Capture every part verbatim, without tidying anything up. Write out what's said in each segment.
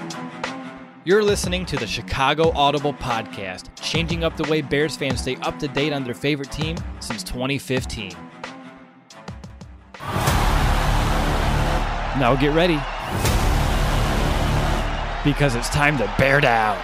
You're listening to the Chicago Audible Podcast, changing up the way Bears fans stay up to date on their favorite team since twenty fifteen. Now get ready, because it's time to bear down.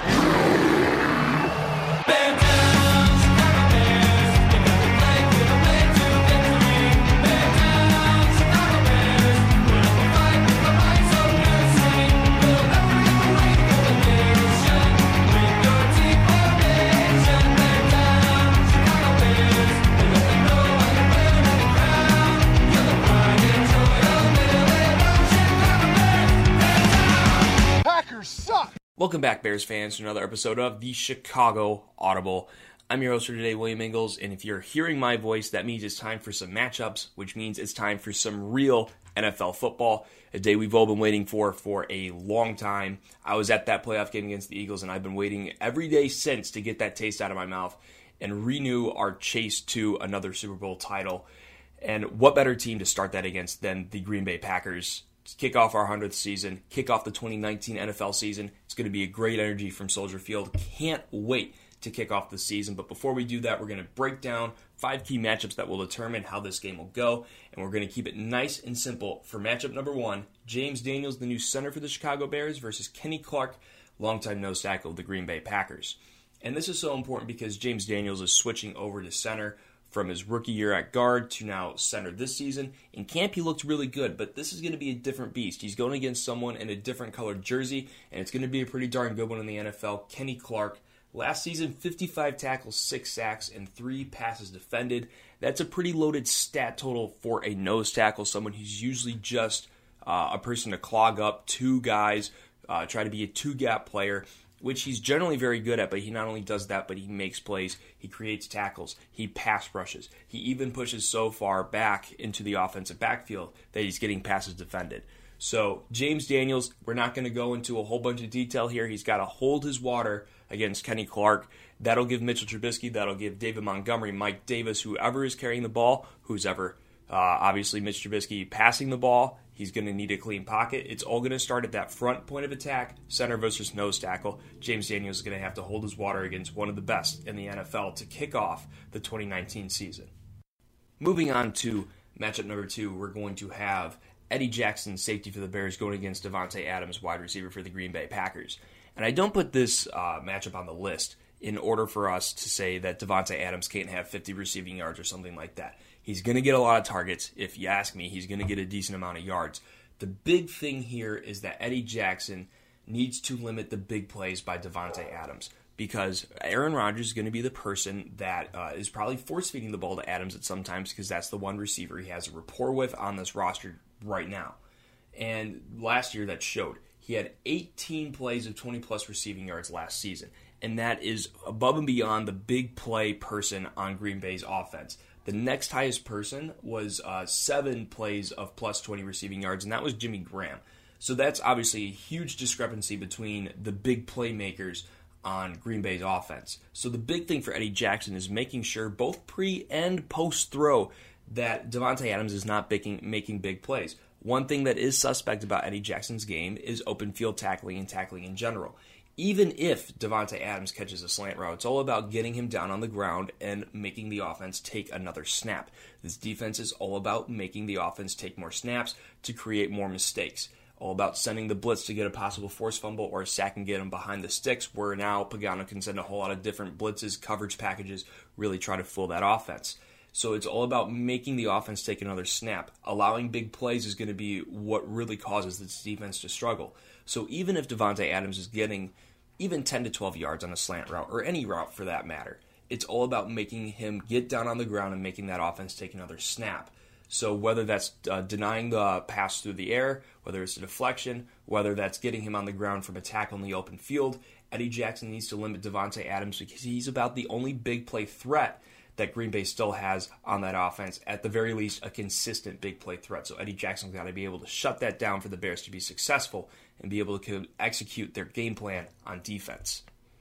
Welcome back, Bears fans, to another episode of the Chicago Audible. I'm your host for today, William Ingles, and if you're hearing my voice, that means it's time for some matchups, which means it's time for some real N F L football, a day we've all been waiting for for a long time. I was at that playoff game against the Eagles, and I've been waiting every day since to get that taste out of my mouth and renew our chase to another Super Bowl title. And what better team to start that against than the Green Bay Packers? Kick off our hundredth season, kick off the twenty nineteen N F L season. It's going to be a great energy from Soldier Field. Can't wait to kick off the season. But before we do that, we're going to break down five key matchups that will determine how this game will go. And we're going to keep it nice and simple. For matchup number one, James Daniels, the new center for the Chicago Bears, versus Kenny Clark, longtime nose tackle of the Green Bay Packers. And this is so important because James Daniels is switching over to center from his rookie year at guard to now center this season. In camp, he looked really good, but this is going to be a different beast. He's going against someone in a different colored jersey, and it's going to be a pretty darn good one in the N F L. Kenny Clark, last season, fifty-five tackles, six sacks, and three passes defended. That's a pretty loaded stat total for a nose tackle, someone who's usually just uh, a person to clog up two guys, uh, try to be a two-gap player, which he's generally very good at, but he not only does that, but he makes plays, he creates tackles, he pass rushes. He even pushes so far back into the offensive backfield that he's getting passes defended. So James Daniels, we're not going to go into a whole bunch of detail here. He's got to hold his water against Kenny Clark. That'll give Mitchell Trubisky, that'll give David Montgomery, Mike Davis, whoever is carrying the ball, who's ever, uh, obviously Mitch Trubisky passing the ball. He's going to need a clean pocket. It's all going to start at that front point of attack, center versus nose tackle. James Daniels is going to have to hold his water against one of the best in the N F L to kick off the twenty nineteen season. Moving on to matchup number two, we're going to have Eddie Jackson, safety for the Bears, going against Davante Adams, wide receiver for the Green Bay Packers. And I don't put this uh, matchup on the list in order for us to say that Davante Adams can't have fifty receiving yards or something like that. He's going to get a lot of targets. If you ask me, he's going to get a decent amount of yards. The big thing here is that Eddie Jackson needs to limit the big plays by Davante Adams, because Aaron Rodgers is going to be the person that uh, is probably force-feeding the ball to Adams at some times, because that's the one receiver he has a rapport with on this roster right now. And last year that showed. He had eighteen plays of twenty-plus receiving yards last season, and that is above and beyond the big play person on Green Bay's offense. The next highest person was uh, seven plays of plus twenty receiving yards, and that was Jimmy Graham. So that's obviously a huge discrepancy between the big playmakers on Green Bay's offense. So the big thing for Eddie Jackson is making sure both pre and post throw that Davante Adams is not making, making big plays. One thing that is suspect about Eddie Jackson's game is open field tackling and tackling in general. Even if Davante Adams catches a slant route, it's all about getting him down on the ground and making the offense take another snap. This defense is all about making the offense take more snaps to create more mistakes. All about sending the blitz to get a possible forced fumble or a sack and get him behind the sticks, where now Pagano can send a whole lot of different blitzes, coverage packages, really try to fool that offense. So it's all about making the offense take another snap. Allowing big plays is going to be what really causes this defense to struggle. So even if Davante Adams is getting even ten to twelve yards on a slant route, or any route for that matter, it's all about making him get down on the ground and making that offense take another snap. So whether that's uh, denying the pass through the air, whether it's a deflection, whether that's getting him on the ground from a tackle in the open field, Eddie Jackson needs to limit Davante Adams, because he's about the only big play threat that Green Bay still has on that offense, at the very least a consistent big play threat. So Eddie Jackson's got to be able to shut that down for the Bears to be successful and be able to execute their game plan on defense.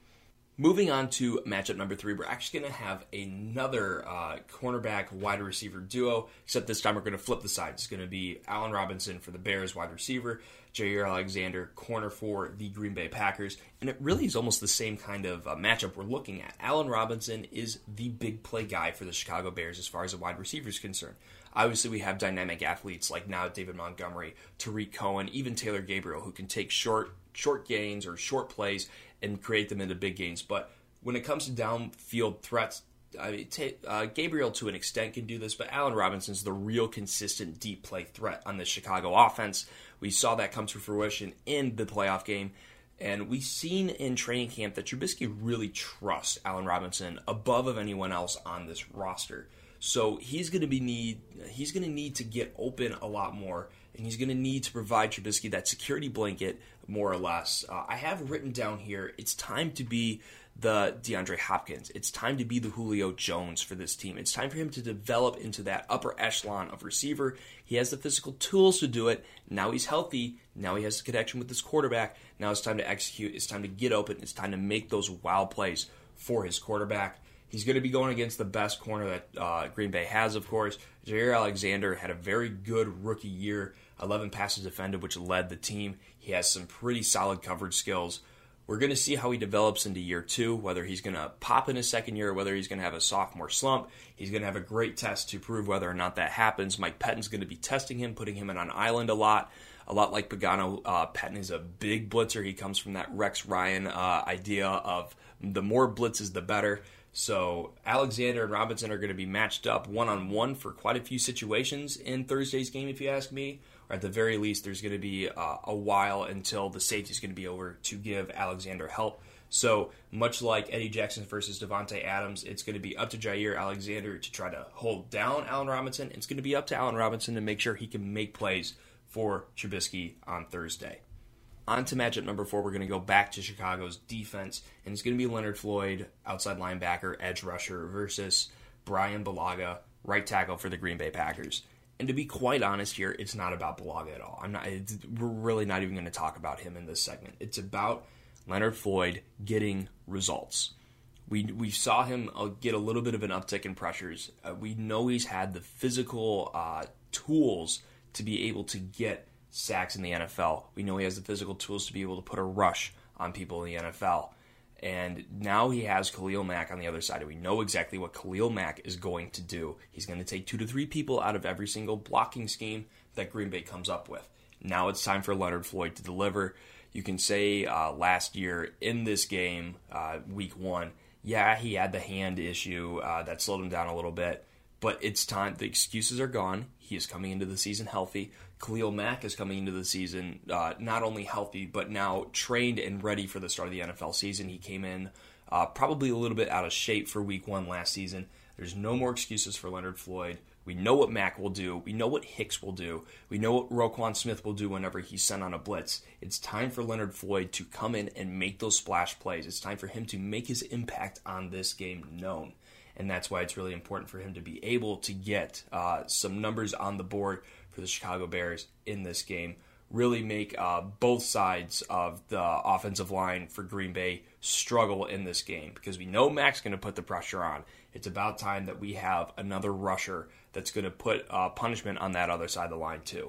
Moving on to matchup number three, we're actually going to have another uh, cornerback wide receiver duo, except this time we're going to flip the sides. It's going to be Allen Robinson for the Bears wide receiver, Jair Alexander, corner for the Green Bay Packers. And it really is almost the same kind of uh, matchup we're looking at. Allen Robinson is the big play guy for the Chicago Bears as far as a wide receiver is concerned. Obviously, we have dynamic athletes like now David Montgomery, Tariq Cohen, even Taylor Gabriel, who can take short short gains or short plays and create them into big gains. But when it comes to downfield threats, I mean, t- uh, Gabriel to an extent can do this, but Allen Robinson's the real consistent deep play threat on the Chicago offense. We saw that come to fruition in the playoff game, and we've seen in training camp that Trubisky really trusts Allen Robinson above of anyone else on this roster. So he's going to be need he's going to need to get open a lot more, and he's going to need to provide Trubisky that security blanket more or less. Uh, I have written down here, it's time to be the DeAndre Hopkins. It's time to be the Julio Jones for this team. It's time for him to develop into that upper echelon of receiver. He has the physical tools to do it. Now he's healthy. Now he has the connection with his quarterback. Now it's time to execute. It's time to get open. It's time to make those wow plays for his quarterback. He's going to be going against the best corner that uh, Green Bay has, of course. Jair Alexander had a very good rookie year, eleven passes defended, which led the team. He has some pretty solid coverage skills. We're going to see how he develops into year two, whether he's going to pop in his second year or whether he's going to have a sophomore slump. He's going to have a great test to prove whether or not that happens. Mike Pettin's going to be testing him, putting him in on island a lot. A lot like Pagano, uh, Pettin is a big blitzer. He comes from that Rex Ryan uh, idea of the more blitzes, the better. So Alexander and Robinson are going to be matched up one-on-one for quite a few situations in Thursday's game, if you ask me. Or at the very least, there's going to be uh, a while until the safety is going to be over to give Alexander help. So much like Eddie Jackson versus Devontae Adams, it's going to be up to Jair Alexander to try to hold down Allen Robinson. It's going to be up to Allen Robinson to make sure he can make plays for Trubisky on Thursday. On to matchup number four, we're going to go back to Chicago's defense, and it's going to be Leonard Floyd, outside linebacker, edge rusher, versus Brian Bulaga, right tackle for the Green Bay Packers. And to be quite honest here, it's not about Bulaga at all. I'm not. We're really not even going to talk about him in this segment. It's about Leonard Floyd getting results. We we saw him get a little bit of an uptick in pressures. Uh, we know he's had the physical uh, tools to be able to get sacks in the N F L. We know he has the physical tools to be able to put a rush on people in the N F L. And now he has Khalil Mack on the other side. And we know exactly what Khalil Mack is going to do. He's going to take two to three people out of every single blocking scheme that Green Bay comes up with. Now it's time for Leonard Floyd to deliver. You can say uh, last year in this game, uh, week one, yeah, he had the hand issue uh, that slowed him down a little bit. But it's time. The excuses are gone. He is coming into the season healthy. Khalil Mack is coming into the season uh, not only healthy, but now trained and ready for the start of the N F L season. He came in uh, probably a little bit out of shape for week one last season. There's no more excuses for Leonard Floyd. We know what Mack will do. We know what Hicks will do. We know what Roquan Smith will do whenever he's sent on a blitz. It's time for Leonard Floyd to come in and make those splash plays. It's time for him to make his impact on this game known. And that's why it's really important for him to be able to get uh, some numbers on the board for the Chicago Bears in this game. Really make uh, both sides of the offensive line for Green Bay struggle in this game. Because we know Mack's going to put the pressure on. It's about time that we have another rusher that's going to put uh, punishment on that other side of the line too.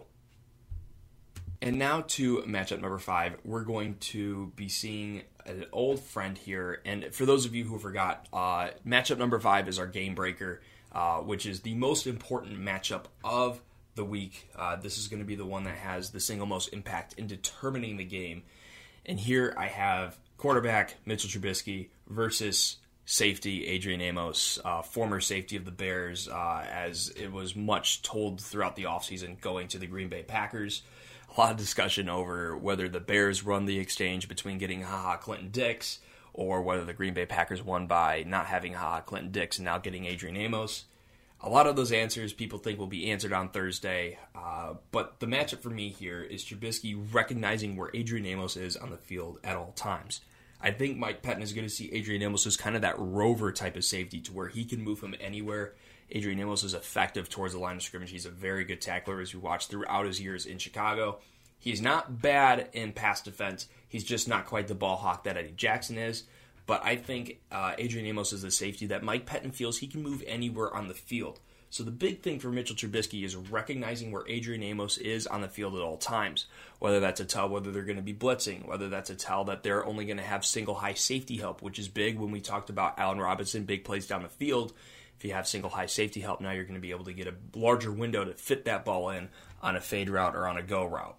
And now to matchup number five, we're going to be seeing an old friend here. And for those of you who forgot, uh, matchup number five is our game breaker, uh, which is the most important matchup of the week. Uh, this is going to be the one that has the single most impact in determining the game. And here I have quarterback Mitchell Trubisky versus safety Adrian Amos, uh, former safety of the Bears, uh, as it was much told throughout the offseason going to the Green Bay Packers. A lot of discussion over whether the Bears run the exchange between getting HaHa Clinton Dix or whether the Green Bay Packers won by not having HaHa Clinton Dix and now getting Adrian Amos. A lot of those answers people think will be answered on Thursday, uh, but the matchup for me here is Trubisky recognizing where Adrian Amos is on the field at all times. I think Mike Pettin is going to see Adrian Amos as kind of that rover type of safety to where he can move him anywhere. Adrian Amos is effective towards the line of scrimmage. He's a very good tackler, as we watched throughout his years in Chicago. He's not bad in pass defense. He's just not quite the ball hawk that Eddie Jackson is. But I think uh, Adrian Amos is a safety that Mike Pettin feels he can move anywhere on the field. So the big thing for Mitchell Trubisky is recognizing where Adrian Amos is on the field at all times, whether that's a tell whether they're going to be blitzing, whether that's a tell that they're only going to have single high safety help, which is big when we talked about Allen Robinson, big plays down the field. If you have single high safety help, now you're going to be able to get a larger window to fit that ball in on a fade route or on a go route.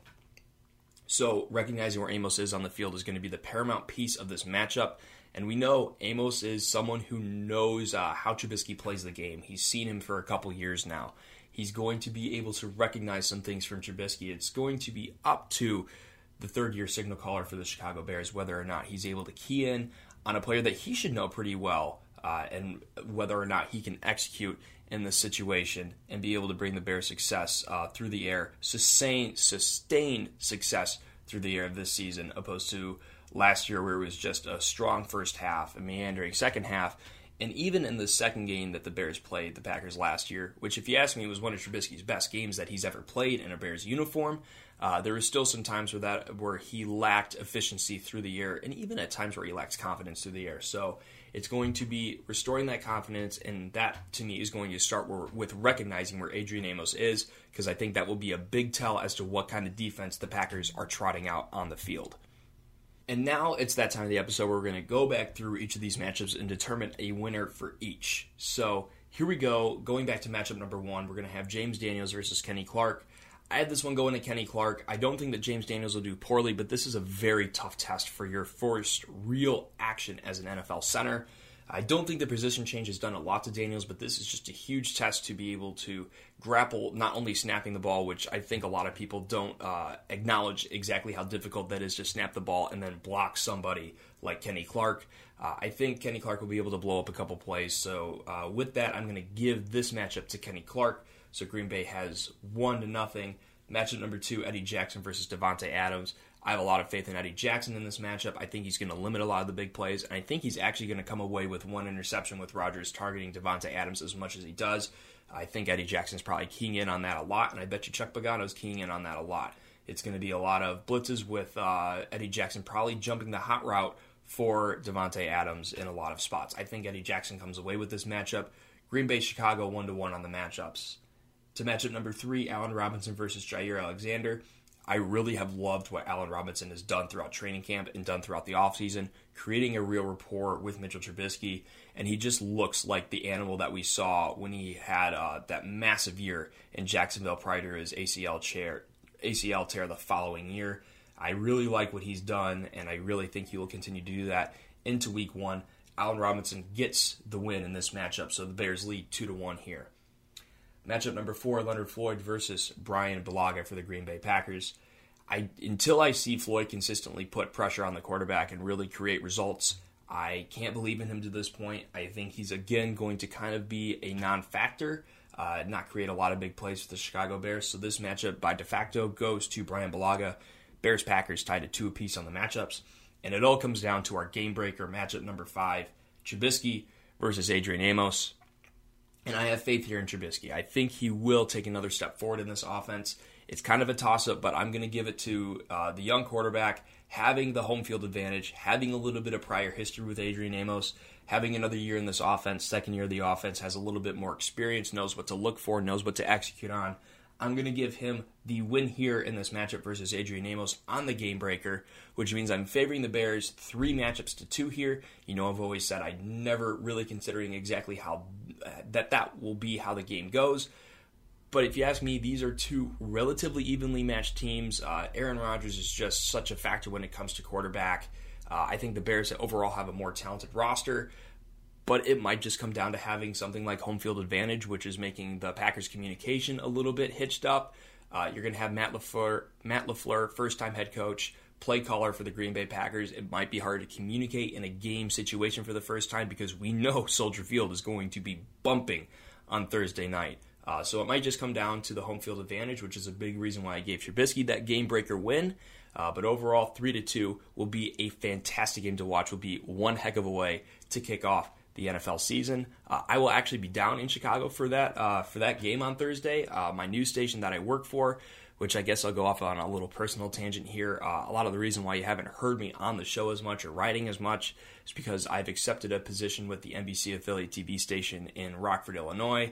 So recognizing where Amos is on the field is going to be the paramount piece of this matchup. And we know Amos is someone who knows uh, how Trubisky plays the game. He's seen him for a couple years now. He's going to be able to recognize some things from Trubisky. It's going to be up to the third-year signal caller for the Chicago Bears whether or not he's able to key in on a player that he should know pretty well uh, and whether or not he can execute in this situation and be able to bring the Bears success uh, through the air, sustain, sustained success through the air this season, opposed to last year where it was just a strong first half, a meandering second half, and even in the second game that the Bears played the Packers last year, which if you ask me was one of Trubisky's best games that he's ever played in a Bears uniform, uh, there was still some times where that where he lacked efficiency through the air, and even at times where he lacks confidence through the air. So it's going to be restoring that confidence, and that, to me, is going to start with recognizing where Adrian Amos is, because I think that will be a big tell as to what kind of defense the Packers are trotting out on the field. And now it's that time of the episode where we're going to go back through each of these matchups and determine a winner for each. So here we go. Going back to matchup number one, we're going to have James Daniels versus Kenny Clark. I had this one going to Kenny Clark. I don't think that James Daniels will do poorly, but this is a very tough test for your first real action as an N F L center. I don't think the position change has done a lot to Daniels, but this is just a huge test to be able to grapple not only snapping the ball, which I think a lot of people don't uh, acknowledge exactly how difficult that is to snap the ball and then block somebody like Kenny Clark. Uh, I think Kenny Clark will be able to blow up a couple plays. So uh, with that, I'm going to give this matchup to Kenny Clark. So Green Bay has one to nothing. Matchup number two, Eddie Jackson versus Davante Adams. I have a lot of faith in Eddie Jackson in this matchup. I think he's going to limit a lot of the big plays, and I think he's actually going to come away with one interception with Rodgers targeting Davante Adams as much as he does. I think Eddie Jackson's probably keying in on that a lot, and I bet you Chuck Pagano's keying in on that a lot. It's going to be a lot of blitzes with uh, Eddie Jackson probably jumping the hot route for Davante Adams in a lot of spots. I think Eddie Jackson comes away with this matchup. Green Bay, Chicago, one to one on the matchups. To matchup number three, Allen Robinson versus Jair Alexander. I really have loved what Allen Robinson has done throughout training camp and done throughout the offseason, creating a real rapport with Mitchell Trubisky, and he just looks like the animal that we saw when he had uh, that massive year in Jacksonville prior to his A C L chair, A C L tear the following year. I really like what he's done, and I really think he will continue to do that into week one. Allen Robinson gets the win in this matchup, so the Bears lead two to one here. Matchup number four, Leonard Floyd versus Brian Bulaga for the Green Bay Packers. I until I see Floyd consistently put pressure on the quarterback and really create results, I can't believe in him to this point. I think he's, again, going to kind of be a non-factor, uh, not create a lot of big plays for the Chicago Bears. So this matchup, by de facto, goes to Brian Bulaga. Bears-Packers tied at two apiece on the matchups. And it all comes down to our game-breaker, matchup number five, Trubisky versus Adrian Amos. And I have faith here in Trubisky. I think he will take another step forward in this offense. It's kind of a toss-up, but I'm going to give it to uh, the young quarterback, having the home field advantage, having a little bit of prior history with Adrian Amos, having another year in this offense, second year of the offense, has a little bit more experience, knows what to look for, knows what to execute on. I'm going to give him the win here in this matchup versus Adrian Amos on the game breaker, which means I'm favoring the Bears three matchups to two here. You know, I've always said I'm never really considering exactly how uh, that that will be how the game goes. But if you ask me, these are two relatively evenly matched teams. Uh, Aaron Rodgers is just such a factor when it comes to quarterback. Uh, I think the Bears overall have a more talented roster, but it might just come down to having something like home field advantage, which is making the Packers' communication a little bit hitched up. Uh, you're going to have Matt LaFleur, Matt LaFleur, first-time head coach, play caller for the Green Bay Packers. It might be hard to communicate in a game situation for the first time because we know Soldier Field is going to be bumping on Thursday night. Uh, so it might just come down to the home field advantage, which is a big reason why I gave Trubisky that game-breaker win. Uh, but overall, three to two will be a fantastic game to watch. Will be one heck of a way to kick off the N F L season. Uh, I will actually be down in Chicago for that uh, for that game on Thursday. Uh, my news station that I work for, which I guess I'll go off on a little personal tangent here. Uh, a lot of the reason why you haven't heard me on the show as much or writing as much is because I've accepted a position with the N B C affiliate T V station in Rockford, Illinois,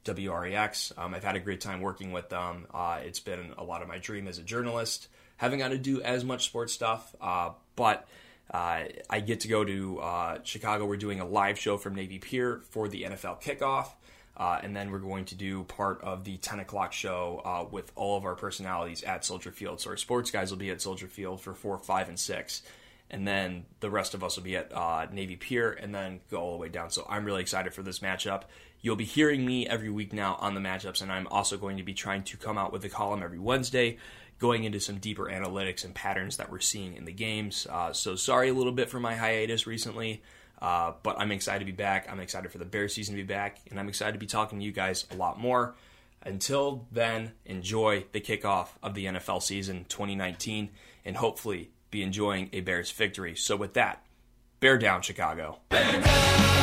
W R E X. Um, I've had a great time working with them. Uh, it's been a lot of my dream as a journalist. Haven't got to do as much sports stuff, uh, but uh, I get to go to uh, Chicago. We're doing a live show from Navy Pier for the N F L kickoff, uh, and then we're going to do part of the ten o'clock show uh, with all of our personalities at Soldier Field. So our sports guys will be at Soldier Field for four, five, and six. And then the rest of us will be at uh, Navy Pier and then go all the way down. So I'm really excited for this matchup. You'll be hearing me every week now on the matchups, and I'm also going to be trying to come out with a column every Wednesday, going into some deeper analytics and patterns that we're seeing in the games. Uh, so sorry a little bit for my hiatus recently, uh, but I'm excited to be back. I'm excited for the Bears season to be back, and I'm excited to be talking to you guys a lot more. Until then, enjoy the kickoff of the N F L season twenty nineteen, and hopefully be enjoying a Bears victory. So with that, bear down, Chicago. Bear down!